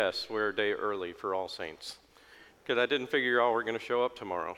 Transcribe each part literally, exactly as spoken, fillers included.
Yes, we're a day early for All Saints, because I didn't figure y'all were going to show up tomorrow.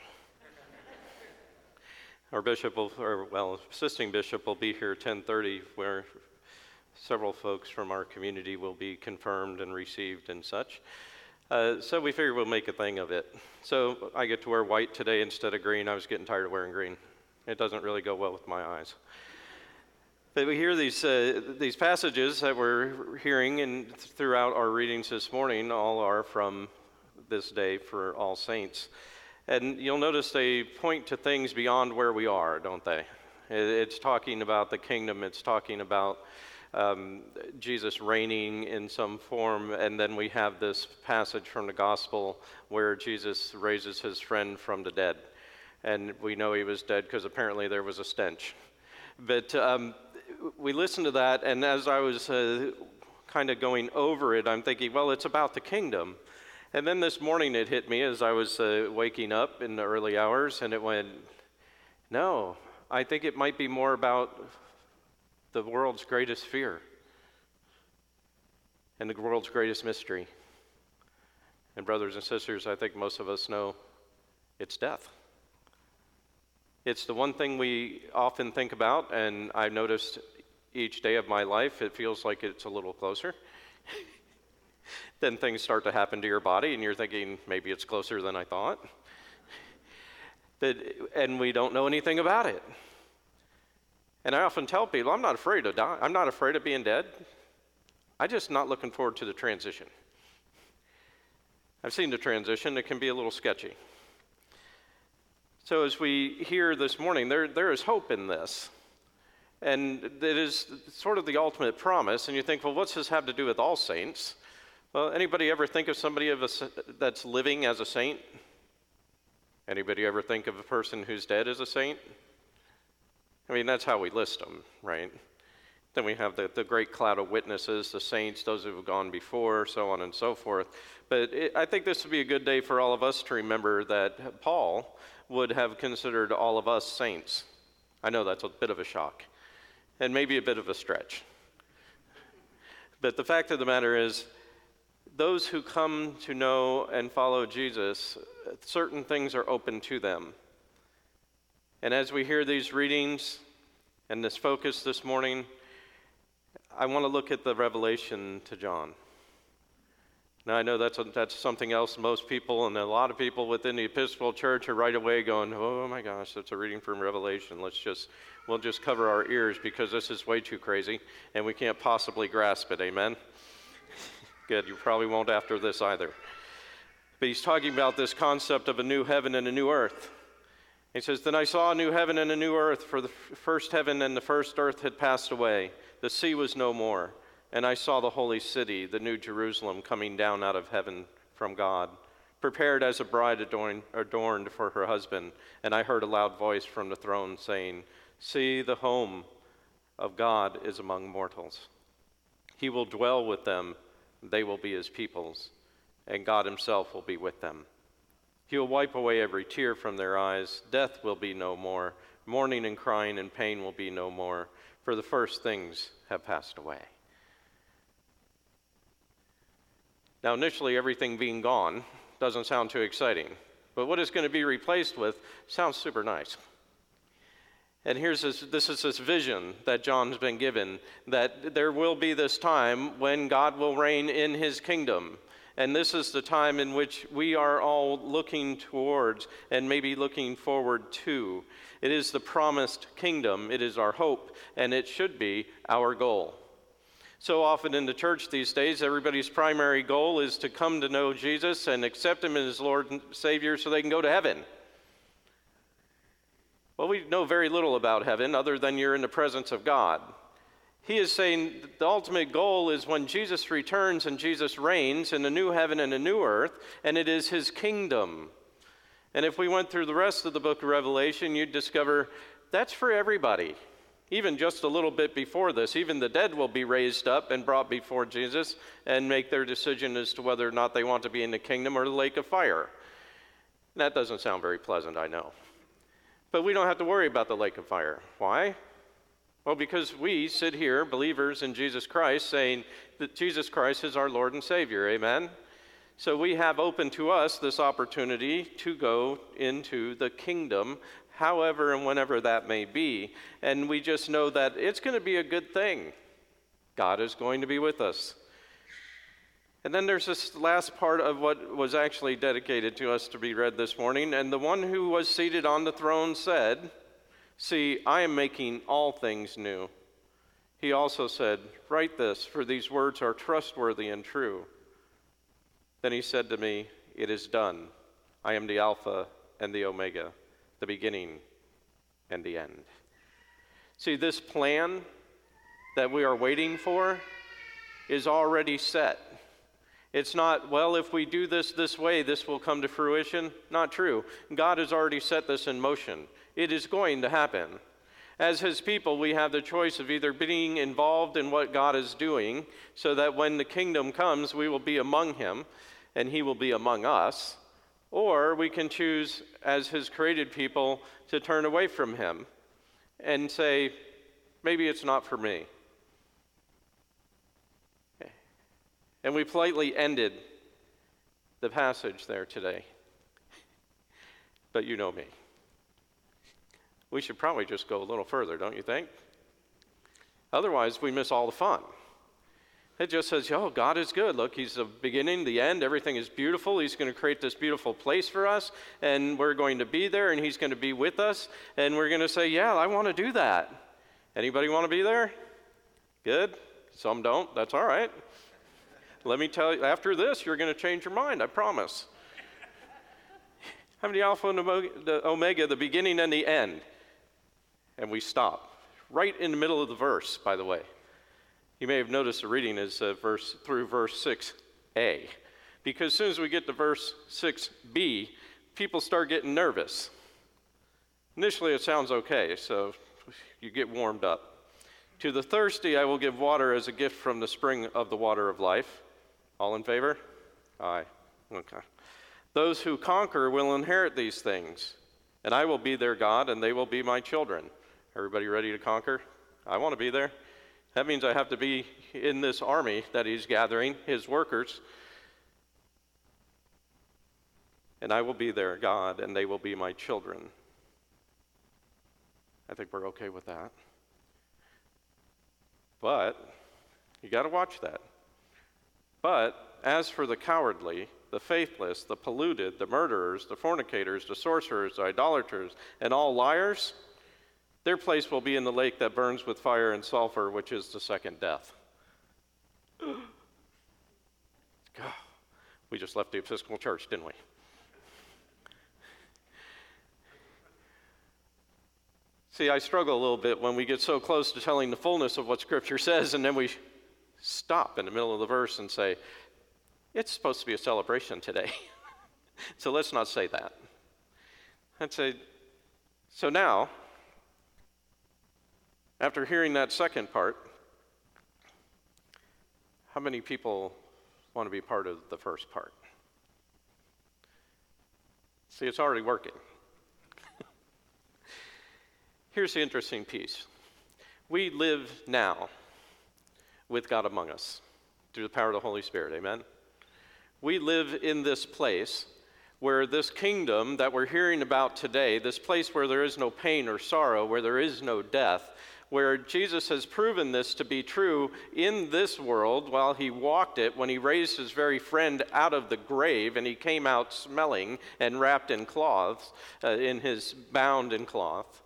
Our bishop will, or well, assisting bishop will be here at ten thirty, where several folks from our community will be confirmed and received and such. Uh, so we figured we'll make a thing of it. So I get to wear white today instead of green. I was getting tired of wearing green. It doesn't really go well with my eyes. But we hear these uh, these passages that we're hearing and throughout our readings this morning all are from this day for All Saints. And you'll notice they point to things beyond where we are, don't they? It's talking about the kingdom. It's talking about um, Jesus reigning in some form. And then we have this passage from the gospel where Jesus raises his friend from the dead. And we know he was dead because apparently there was a stench. But um, we listened to that, and as I was uh, kind of going over it, I'm thinking, well, it's about the kingdom. And then this morning it hit me as I was uh, waking up in the early hours, and it went, no, I think it might be more about the world's greatest fear and the world's greatest mystery. And brothers and sisters, I think most of us know it's death. It's the one thing we often think about, and I've noticed each day of my life, it feels like it's a little closer. Then things start to happen to your body, and you're thinking, maybe it's closer than I thought. That, and we don't know anything about it. And I often tell people, I'm not afraid of dying. I'm not afraid of being dead. I'm just not looking forward to the transition. I've seen the transition. It can be a little sketchy. So as we hear this morning, there there is hope in this. And it is sort of the ultimate promise. And you think, well, what's this have to do with all saints? Well, anybody ever think of somebody of a, that's living as a saint? Anybody ever think of a person who's dead as a saint? I mean, that's how we list them, right? Then we have the, the great cloud of witnesses, the saints, those who have gone before, so on and so forth. But it, I think this would be a good day for all of us to remember that Paul would have considered all of us saints. I know that's a bit of a shock, and maybe a bit of a stretch. But the fact of the matter is, those who come to know and follow Jesus, certain things are open to them. And as we hear these readings and this focus this morning, I want to look at the revelation to John. Now, I know that's a, that's something else most people and a lot of people within the Episcopal Church are right away going, oh my gosh, that's a reading from Revelation. Let's just, we'll just cover our ears because this is way too crazy and we can't possibly grasp it, amen? Good, you probably won't after this either. But he's talking about this concept of a new heaven and a new earth. He says, then I saw a new heaven and a new earth, for the first heaven and the first earth had passed away. The sea was no more. And I saw the holy city, the new Jerusalem, coming down out of heaven from God, prepared as a bride adorned, adorned for her husband. And I heard a loud voice from the throne saying, see, the home of God is among mortals. He will dwell with them, they will be his peoples, and God himself will be with them. He will wipe away every tear from their eyes. Death will be no more. Mourning and crying and pain will be no more, for the first things have passed away. Now, initially, everything being gone doesn't sound too exciting, but what it's going to be replaced with sounds super nice. And here's this, this is this vision that John's been given, that there will be this time when God will reign in his kingdom. And this is the time in which we are all looking towards and maybe looking forward to. It is the promised kingdom. It is our hope, and it should be our goal. So often in the church these days, everybody's primary goal is to come to know Jesus and accept him as Lord and Savior so they can go to heaven. Well, we know very little about heaven other than you're in the presence of God. He is saying the ultimate goal is when Jesus returns and Jesus reigns in a new heaven and a new earth, and it is his kingdom. And if we went through the rest of the book of Revelation, you'd discover that's for everybody. Even just a little bit before this, even the dead will be raised up and brought before Jesus and make their decision as to whether or not they want to be in the kingdom or the lake of fire. That doesn't sound very pleasant, I know. But we don't have to worry about the lake of fire. Why? Well, because we sit here, believers in Jesus Christ, saying that Jesus Christ is our Lord and Savior. Amen? So we have open to us this opportunity to go into the kingdom, however and whenever that may be. And we just know that it's going to be a good thing. God is going to be with us. And then there's this last part of what was actually dedicated to us to be read this morning. And the one who was seated on the throne said, "See, I am making all things new." He also said, "Write this, for these words are trustworthy and true." Then he said to me, "It is done. I am the Alpha and the Omega, the beginning and the end." See, this plan that we are waiting for is already set. It's not, well, if we do this this way, this will come to fruition. Not true. God has already set this in motion. It is going to happen. As his people, we have the choice of either being involved in what God is doing so that when the kingdom comes, we will be among him and he will be among us, or we can choose as his created people to turn away from him and say, maybe it's not for me. And we politely ended the passage there today. But you know me. We should probably just go a little further, don't you think? Otherwise, we miss all the fun. It just says, oh, God is good. Look, he's the beginning, the end. Everything is beautiful. He's going to create this beautiful place for us, and we're going to be there, and he's going to be with us, and we're going to say, yeah, I want to do that. Anybody want to be there? Good. Some don't. That's all right. Let me tell you, after this, you're going to change your mind, I promise. I'm the Alpha and the Omega, the beginning and the end. And we stop. Right in the middle of the verse, by the way. You may have noticed the reading is uh, verse through verse six a. Because as soon as we get to verse six b, people start getting nervous. Initially, it sounds okay, so you get warmed up. To the thirsty, I will give water as a gift from the spring of the water of life. All in favor? Aye. Okay. Those who conquer will inherit these things, and I will be their God, and they will be my children. Everybody ready to conquer? I want to be there. That means I have to be in this army that he's gathering, his workers. And I will be their God, and they will be my children. I think we're okay with that. But you got to watch that. But as for the cowardly, the faithless, the polluted, the murderers, the fornicators, the sorcerers, the idolaters, and all liars, their place will be in the lake that burns with fire and sulfur, which is the second death. God, we just left the Episcopal Church, didn't we? See, I struggle a little bit when we get so close to telling the fullness of what Scripture says, and then we stop in the middle of the verse and say, it's supposed to be a celebration today. So let's not say that. I'd say, so now, after hearing that second part, how many people want to be part of the first part? See, it's already working. Here's the interesting piece. We live now with God among us through the power of the Holy Spirit, amen? We live in this place where this kingdom that we're hearing about today, this place where there is no pain or sorrow, where there is no death, where Jesus has proven this to be true in this world while he walked it, when he raised his very friend out of the grave and he came out smelling and wrapped in cloths, uh, in his bound in cloth.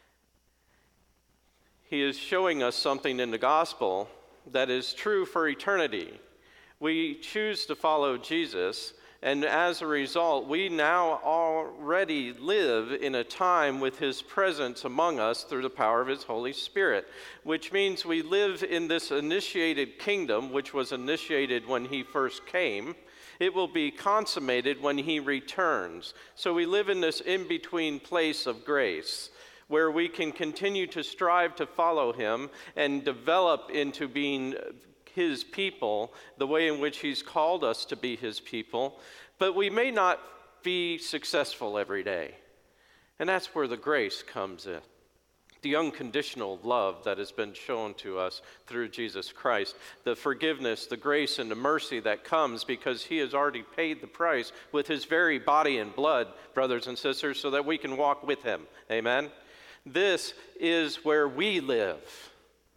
He is showing us something in the gospel that is true for eternity. We choose to follow Jesus, and as a result, we now already live in a time with his presence among us through the power of his Holy Spirit, which means we live in this initiated kingdom, which was initiated when he first came. It will be consummated when he returns. So we live in this in-between place of grace, where we can continue to strive to follow him and develop into being his people, the way in which he's called us to be his people, but we may not be successful every day. And that's where the grace comes in. the unconditional love that has been shown to us through Jesus Christ, the forgiveness, the grace, and the mercy that comes because he has already paid the price with his very body and blood, brothers and sisters, so that we can walk with him. Amen? This is where we live.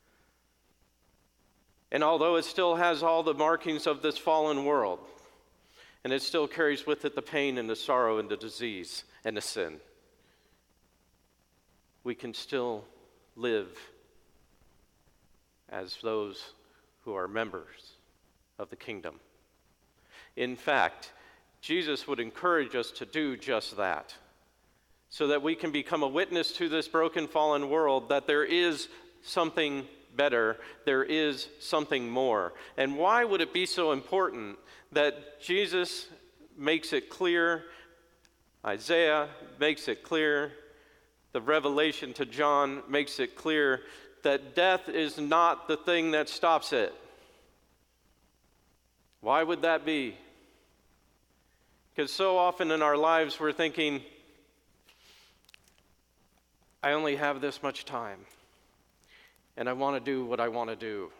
And although it still has all the markings of this fallen world, and it still carries with it the pain and the sorrow and the disease and the sin, we can still live as those who are members of the kingdom. In fact, Jesus would encourage us to do just that, so that we can become a witness to this broken, fallen world that there is something better, there is something more. And why would it be so important that Jesus makes it clear, Isaiah makes it clear, the revelation to John makes it clear that death is not the thing that stops it? Why would that be? Because so often in our lives we're thinking, I only have this much time, and I want to do what I want to do.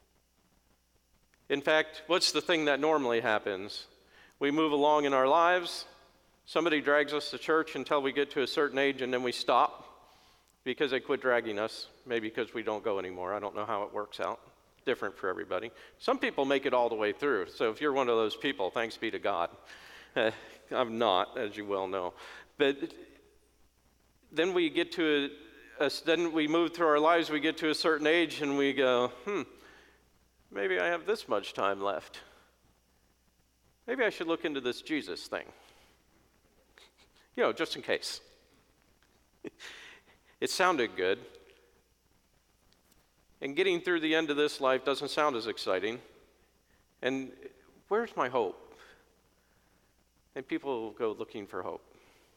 In fact, what's the thing that normally happens? We move along in our lives, somebody drags us to church until we get to a certain age, and then we stop because they quit dragging us, maybe because we don't go anymore. I don't know how it works out. Different for everybody. Some people make it all the way through, so if you're one of those people, thanks be to God. I'm not, as you well know. But then we get to a, a, then we move through our lives, we get to a certain age, and we go, hmm, maybe I have this much time left. Maybe I should look into this Jesus thing. You know, just in case. It sounded good. And getting through the end of this life doesn't sound as exciting. And where's my hope? And people go looking for hope.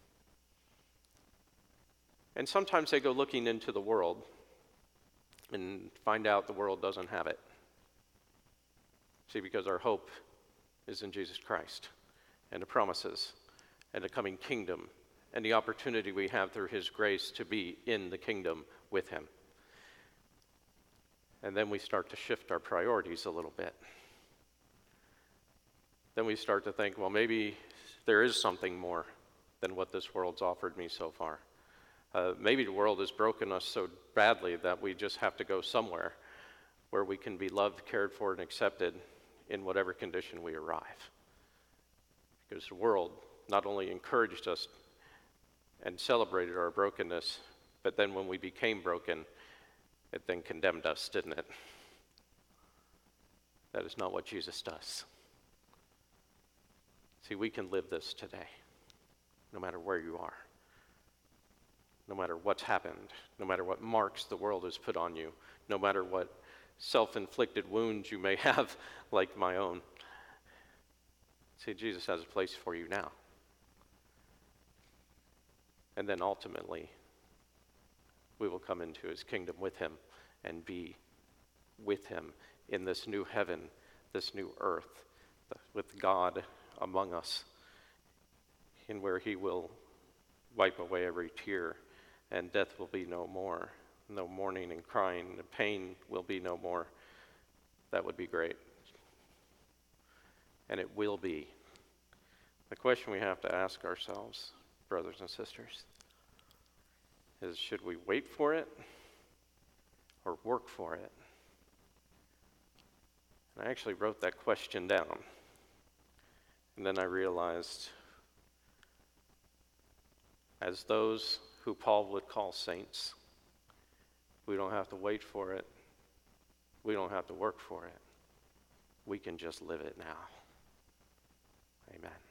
And sometimes they go looking into the world and find out the world doesn't have it. See, because our hope is in Jesus Christ and the promises and the coming kingdom and the opportunity we have through his grace to be in the kingdom with him. And then we start to shift our priorities a little bit. Then we start to think, well, maybe there is something more than what this world's offered me so far. Uh, maybe the world has broken us so badly that we just have to go somewhere where we can be loved, cared for, and accepted in whatever condition we arrive. Because the world not only encouraged us and celebrated our brokenness, but then when we became broken, it then condemned us, didn't it? That is not what Jesus does. See, we can live this today, no matter where you are, no matter what's happened, no matter what marks the world has put on you, no matter what self-inflicted wounds you may have, like my own. See, Jesus has a place for you now. And then ultimately, we will come into his kingdom with him and be with him in this new heaven, this new earth, with God among us, in where he will wipe away every tear, and death will be no more. No mourning and crying, the pain will be no more. That would be great. And it will be. The question we have to ask ourselves, brothers and sisters, is should we wait for it or work for it? And I actually wrote that question down. And then I realized, as those who Paul would call saints, we don't have to wait for it. We don't have to work for it. We can just live it now. Amen.